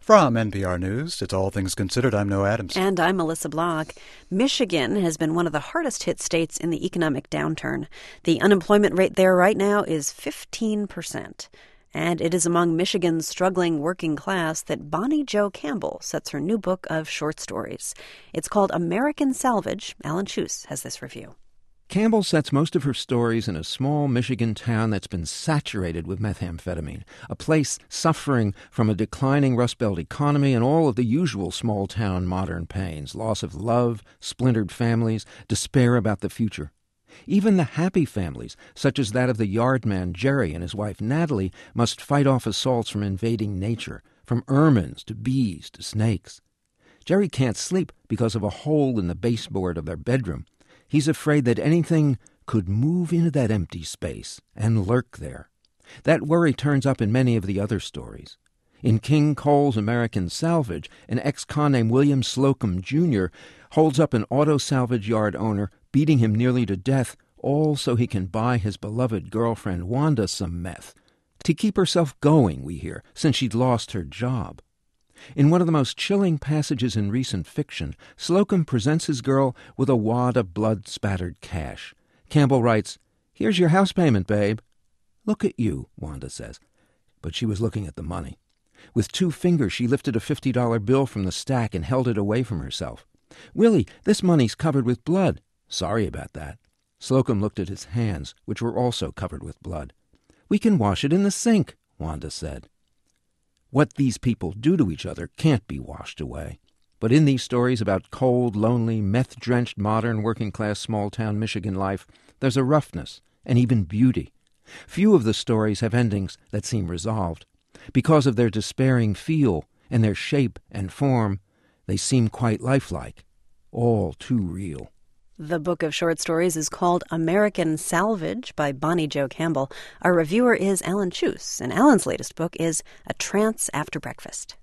From NPR News, it's All Things Considered. I'm Noah Adams. And I'm Melissa Block. Michigan has been one of the hardest hit states in the economic downturn. The unemployment rate there right now is 15%. And it is among Michigan's struggling working class that Bonnie Jo Campbell sets her new book of short stories. It's called American Salvage. Alan Schuss has this review. Campbell sets most of her stories in a small Michigan town that's been saturated with methamphetamine, a place suffering from a declining Rust Belt economy and all of the usual small-town modern pains, loss of love, splintered families, despair about the future. Even the happy families, such as that of the yardman Jerry and his wife Natalie, must fight off assaults from invading nature, from ermines to bees to snakes. Jerry can't sleep because of a hole in the baseboard of their bedroom. He's afraid that anything could move into that empty space and lurk there. That worry turns up in many of the other stories. In King Cole's American Salvage, an ex-con named William Slocum, Jr. holds up an auto salvage yard owner, beating him nearly to death, all so he can buy his beloved girlfriend Wanda some meth. To keep herself going, we hear, since she'd lost her job. In one of the most chilling passages in recent fiction, Slocum presents his girl with a wad of blood-spattered cash. Campbell writes, "Here's your house payment, babe." "Look at you," Wanda says. But she was looking at the money. With 2 fingers, she lifted a $50 bill from the stack and held it away from herself. "Willie, this money's covered with blood." "Sorry about that." Slocum looked at his hands, which were also covered with blood. "We can wash it in the sink," Wanda said. What these people do to each other can't be washed away. But in these stories about cold, lonely, meth-drenched, modern, working-class, small-town Michigan life, there's a roughness and even beauty. Few of the stories have endings that seem resolved. Because of their despairing feel and their shape and form, they seem quite lifelike, all too real. The book of short stories is called American Salvage by Bonnie Jo Campbell. Our reviewer is Alan Schuss, and Alan's latest book is A Trance After Breakfast.